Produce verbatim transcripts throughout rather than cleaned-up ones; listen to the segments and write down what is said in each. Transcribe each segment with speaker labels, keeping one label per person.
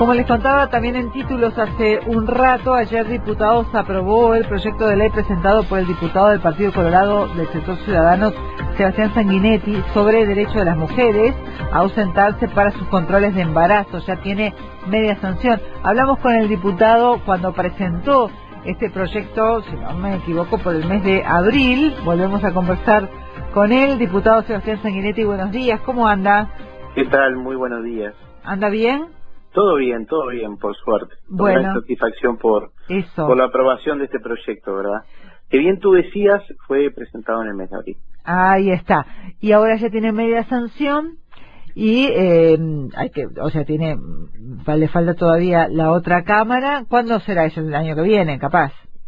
Speaker 1: Como les contaba también en títulos hace un rato, ayer diputados aprobó el proyecto de ley presentado por el diputado del Partido Colorado del Sector Ciudadanos, Sebastián Sanguinetti, sobre el derecho de las mujeres a ausentarse para sus controles de embarazo. Ya tiene media sanción. Hablamos con el diputado cuando presentó este proyecto, si no me equivoco, por el mes de abril. Volvemos a conversar con él. Diputado Sebastián Sanguinetti, buenos días. ¿Cómo anda?
Speaker 2: ¿Qué tal? Muy buenos días.
Speaker 1: ¿Anda bien?
Speaker 2: Todo bien, todo bien, por suerte.
Speaker 1: Bueno.
Speaker 2: Una satisfacción por,
Speaker 1: Eso.
Speaker 2: por la aprobación de este proyecto, ¿verdad? Que bien tú decías, fue presentado en el mes de abril.
Speaker 1: Ahí está. Y ahora ya tiene media sanción y eh, hay que, o sea, tiene, le falta todavía la otra cámara. ¿Cuándo será eso? El año que viene, capaz.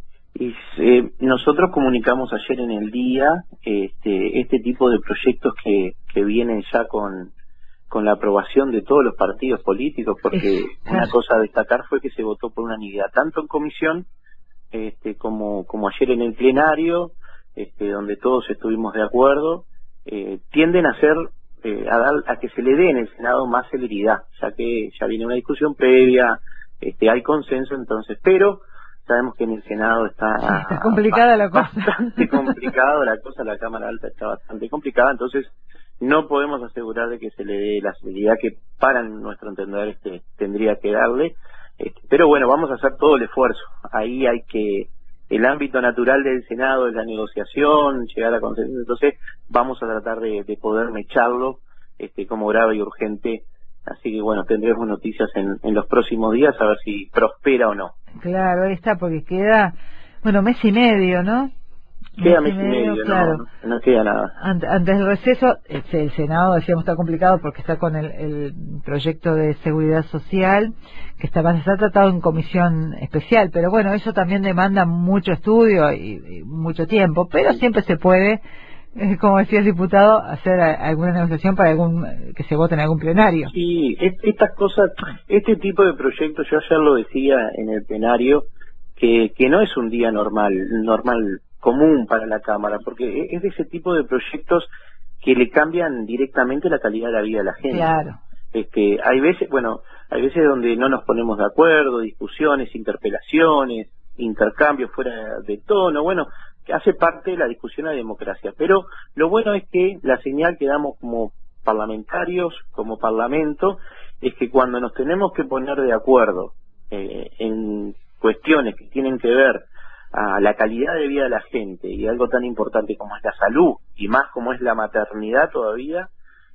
Speaker 2: Y eh, nosotros comunicamos ayer en el día este, este tipo de proyectos que, que vienen ya con con la aprobación de todos los partidos políticos, porque
Speaker 1: es,
Speaker 2: una cosa a destacar fue que se votó por unanimidad, tanto en comisión este, como, como ayer en el plenario, este, donde todos estuvimos de acuerdo. Eh, tienden a ser, eh, a, dar, a que se le dé en el Senado más celeridad, ya que ya viene una discusión previa, este, hay consenso entonces, pero sabemos que en el Senado está,
Speaker 1: sí, está complicada la cosa.
Speaker 2: Bastante complicado la cosa, la Cámara Alta está bastante complicada, entonces no podemos asegurar de que se le dé la celeridad que para nuestro entender este, tendría que darle, este, pero bueno, vamos a hacer todo el esfuerzo. Ahí hay que, el ámbito natural del Senado es la negociación, llegar a consenso, entonces vamos a tratar de, de poder mecharlo este, como grave y urgente. Así que bueno, tendremos noticias en, en los próximos días a ver si prospera o no.
Speaker 1: Claro, ahí está, porque queda, bueno, mes y medio, ¿no?
Speaker 2: Queda mes y medio, medio
Speaker 1: claro.
Speaker 2: no, no queda nada.
Speaker 1: Ante, antes del receso, el Senado, decíamos, está complicado porque está con el, el proyecto de seguridad social, que está, va a estar tratado en comisión especial, pero bueno, eso también demanda mucho estudio y, y mucho tiempo, pero siempre se puede, eh, como decía el diputado, hacer a, alguna negociación para algún que se vote en algún plenario.
Speaker 2: Sí, es, estas cosas, este tipo de proyectos, yo ayer lo decía en el plenario, que, que no es un día normal, normal, común para la Cámara, porque es de ese tipo de proyectos que le cambian directamente la calidad de la vida de la gente.
Speaker 1: Claro.
Speaker 2: Este, hay veces, bueno, hay veces donde no nos ponemos de acuerdo, discusiones, interpelaciones, intercambios fuera de tono, bueno, que hace parte de la discusión a la democracia. Pero lo bueno es que la señal que damos como parlamentarios, como parlamento, es que cuando nos tenemos que poner de acuerdo eh, en cuestiones que tienen que ver a la calidad de vida de la gente y algo tan importante como es la salud y más como es la maternidad todavía,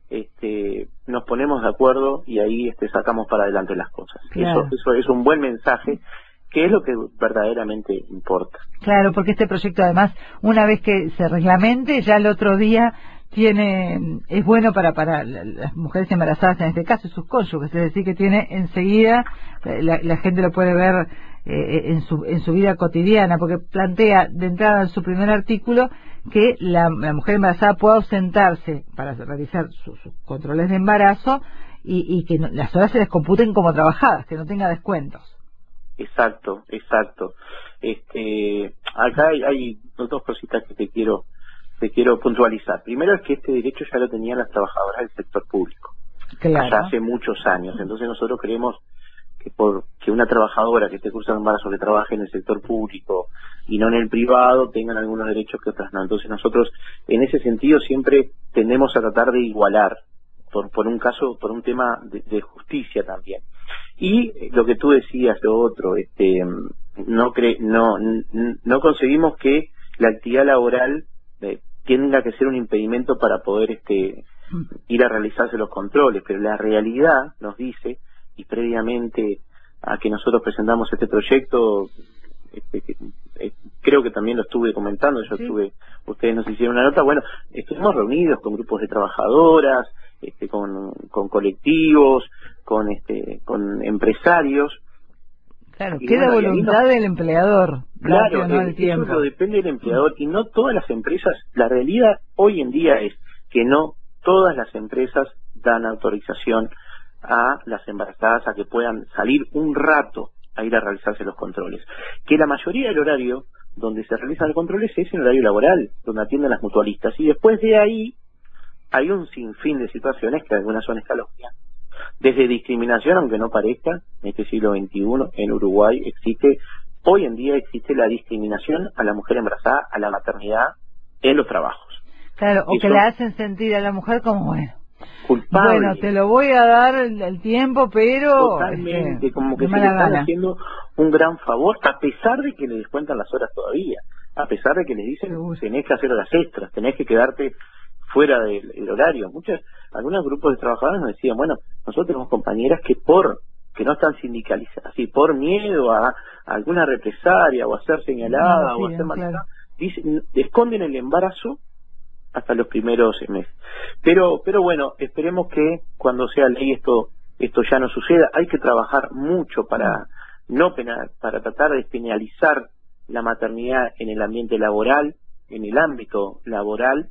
Speaker 2: este, nos ponemos de acuerdo y ahí este, sacamos para adelante las cosas.
Speaker 1: Claro.
Speaker 2: Eso, eso es un buen mensaje, que es lo que verdaderamente importa.
Speaker 1: Claro, porque este proyecto además, una vez que se reglamente, ya el otro día tiene, es bueno para para las mujeres embarazadas en este caso y sus cónyuges, es decir que tiene enseguida, la, la gente lo puede ver eh, en su en su vida cotidiana, porque plantea de entrada en su primer artículo que la, la mujer embarazada puede ausentarse para realizar sus, sus controles de embarazo y, y que no, las horas se les computen como trabajadas, que no tenga descuentos.
Speaker 2: Exacto, exacto. Este, acá hay, hay dos cositas que te quiero te quiero puntualizar. Primero es que este derecho ya lo tenían las trabajadoras del sector público,
Speaker 1: claro,
Speaker 2: ya hace muchos años. Entonces nosotros creemos que por que una trabajadora que esté cursando embarazo que trabaje en el sector público y no en el privado tengan algunos derechos que otras no. Entonces nosotros en ese sentido siempre tendemos a tratar de igualar por por un caso, por un tema de, de justicia también. Y lo que tú decías, lo otro, este, no cre no no conseguimos que la actividad laboral eh, tenga que ser un impedimento para poder este ir a realizarse los controles, pero la realidad nos dice, y previamente a que nosotros presentamos este proyecto, este, que, eh, creo que también lo estuve comentando, yo
Speaker 1: sí.
Speaker 2: estuve, ustedes nos hicieron una nota, bueno, estuvimos reunidos con grupos de trabajadoras, este, con, con colectivos, con este, con empresarios.
Speaker 1: Claro,
Speaker 2: y
Speaker 1: queda
Speaker 2: bueno,
Speaker 1: voluntad del empleador.
Speaker 2: Claro,
Speaker 1: no
Speaker 2: eh,
Speaker 1: el tiempo.
Speaker 2: eso lo depende del empleador y no todas las empresas. La realidad hoy en día es que no todas las empresas dan autorización a las embarazadas a que puedan salir un rato a ir a realizarse los controles. Que la mayoría del horario donde se realizan los controles es en horario laboral, donde atienden las mutualistas. Y después de ahí hay un sinfín de situaciones que algunas son escalofriantes. Desde discriminación, aunque no parezca, en este siglo veintiuno, en Uruguay existe, hoy en día existe la discriminación a la mujer embarazada, a la maternidad, en los trabajos.
Speaker 1: Claro, o
Speaker 2: Eso,
Speaker 1: que le hacen sentir a la mujer como, bueno,
Speaker 2: culpable.
Speaker 1: Bueno, te lo voy a dar el, el tiempo, pero...
Speaker 2: Totalmente,
Speaker 1: este,
Speaker 2: como que se le están haciendo un gran favor, a pesar de que le descuentan las horas todavía, a pesar de que les dicen, tenés que hacer horas extras, tenés que quedarte fuera del, del horario. Muchos, algunos grupos de trabajadores nos decían, bueno, nosotros tenemos compañeras que por, que no están sindicalizadas, así por miedo a, a alguna represalia o a ser señalada no, sí, o a ser maltratada, claro. esconden el embarazo hasta los primeros meses. Pero pero bueno, esperemos que cuando sea ley esto esto ya no suceda. Hay que trabajar mucho para no penal, para tratar de penalizar la maternidad en el ambiente laboral, en el ámbito laboral.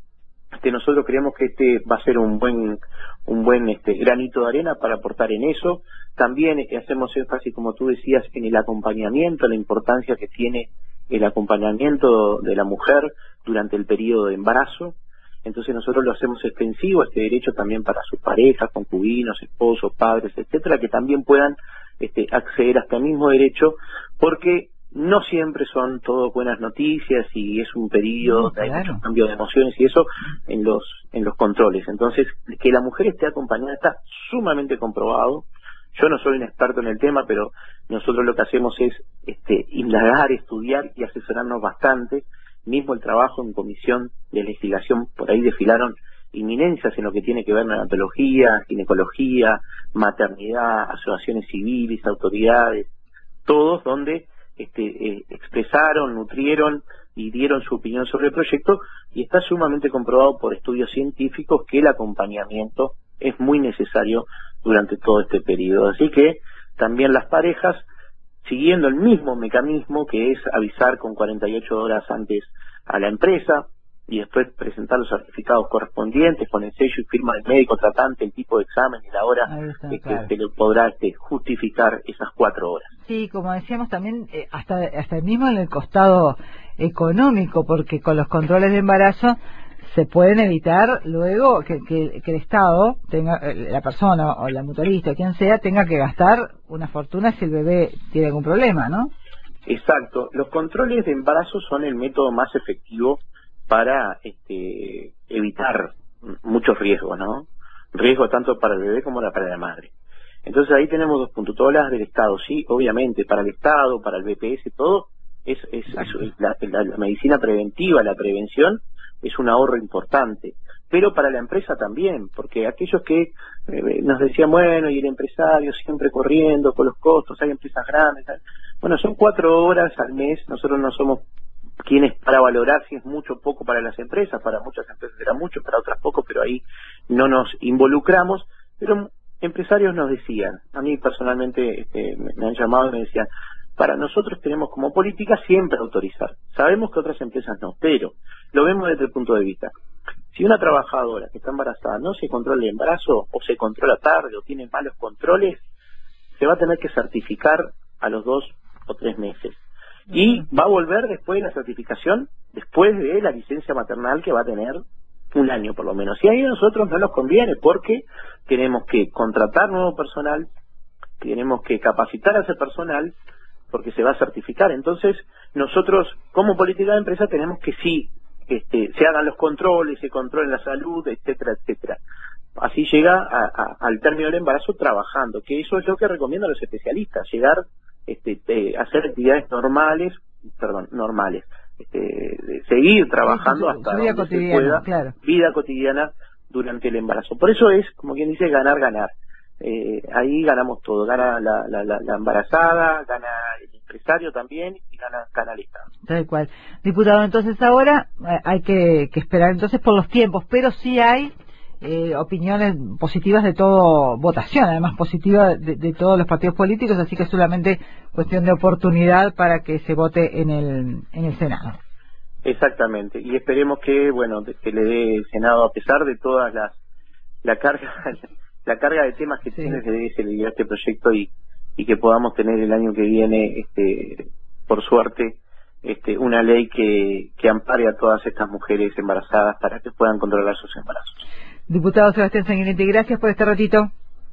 Speaker 2: Este, nosotros creemos que este va a ser un buen un buen este granito de arena para aportar en eso. También eh, hacemos énfasis, como tú decías, en el acompañamiento, la importancia que tiene el acompañamiento de la mujer durante el periodo de embarazo. Entonces nosotros lo hacemos extensivo, este derecho también para sus parejas, concubinos, esposos, padres, etcétera, que también puedan este, acceder a este mismo derecho, porque no siempre son todo buenas noticias y es un periodo,
Speaker 1: sí, claro.
Speaker 2: hay mucho cambio de emociones y eso en los en los controles. Entonces, que la mujer esté acompañada está sumamente comprobado. Yo no soy un experto en el tema, pero nosotros lo que hacemos es este, indagar, estudiar y asesorarnos bastante. Mismo el trabajo en comisión de legislación, por ahí desfilaron inminencias en lo que tiene que ver neonatología, ginecología, maternidad, asociaciones civiles, autoridades, todos donde este, eh, expresaron, nutrieron y dieron su opinión sobre el proyecto, y está sumamente comprobado por estudios científicos que el acompañamiento es muy necesario durante todo este periodo. Así que también las parejas, siguiendo el mismo mecanismo que es avisar con cuarenta y ocho horas antes a la empresa y después presentar los certificados correspondientes con el sello y firma del médico tratante, el tipo de examen y la hora
Speaker 1: está,
Speaker 2: que,
Speaker 1: claro.
Speaker 2: que le podrá este, justificar esas cuatro horas.
Speaker 1: Sí, como decíamos también, eh, hasta hasta mismo en el costado económico, porque con los controles de embarazo se pueden evitar luego que, que, que el Estado tenga, la persona o la mutualista, quien sea, tenga que gastar una fortuna si el bebé tiene algún problema, ¿no?
Speaker 2: Exacto. Los controles de embarazo son el método más efectivo para este, evitar muchos riesgos, ¿no? Riesgo tanto para el bebé como para la madre. Entonces ahí tenemos dos puntos. Todas las del Estado, sí, obviamente, para el Estado, para el B P S, todo, es, es, es la, la, la medicina preventiva, la prevención, es un ahorro importante, pero para la empresa también, porque aquellos que eh, nos decían, bueno, y el empresario siempre corriendo con los costos, hay empresas grandes, tal. Bueno, son cuatro horas al mes, nosotros no somos quienes para valorar si es mucho o poco para las empresas, para muchas empresas será mucho, para otras poco, pero ahí no nos involucramos, pero empresarios nos decían, a mí personalmente este, me, me han llamado y me decían, para nosotros tenemos como política siempre autorizar. Sabemos que otras empresas no, pero lo vemos desde el punto de vista. Si una trabajadora que está embarazada no se controla el embarazo, o se controla tarde, o tiene malos controles, se va a tener que certificar a los dos o tres meses. Y va a volver después de la certificación, después de la licencia maternal que va a tener un año por lo menos. Y ahí a nosotros no nos conviene, porque tenemos que contratar nuevo personal, tenemos que capacitar a ese personal, porque se va a certificar. Entonces, nosotros, como política de empresa, tenemos que sí, este, se hagan los controles, se controle la salud, etcétera, etcétera. Así llega a, a, al término del embarazo trabajando, que eso es lo que recomiendan los especialistas, llegar este, eh, a hacer actividades normales, perdón, normales, este, de seguir trabajando
Speaker 1: sí, sí,
Speaker 2: hasta
Speaker 1: vida
Speaker 2: donde
Speaker 1: cotidiana,
Speaker 2: se pueda,
Speaker 1: claro. Vida
Speaker 2: cotidiana durante el embarazo. Por eso es, como quien dice, ganar, ganar. Eh, ahí ganamos todo, gana la, la, la, la embarazada, gana el empresario también y gana, gana el Estado.
Speaker 1: Tal cual. Diputado, entonces ahora eh, hay que, que esperar entonces por los tiempos, pero sí hay eh, opiniones positivas de todo, votación además positiva de, de todos los partidos políticos, así que es solamente cuestión de oportunidad para que se vote en el, en el Senado.
Speaker 2: Exactamente, y esperemos que, bueno, que le dé el Senado, a pesar de todas las, la carga la carga de temas que sí. tiene, que se le dio a este proyecto y, y que podamos tener el año que viene, este, por suerte, este, una ley que, que ampare a todas estas mujeres embarazadas para que puedan controlar sus embarazos.
Speaker 1: Diputado Sebastián Sanguinetti, gracias por este ratito.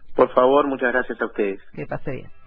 Speaker 2: Por favor, muchas gracias a ustedes.
Speaker 1: Que pase bien.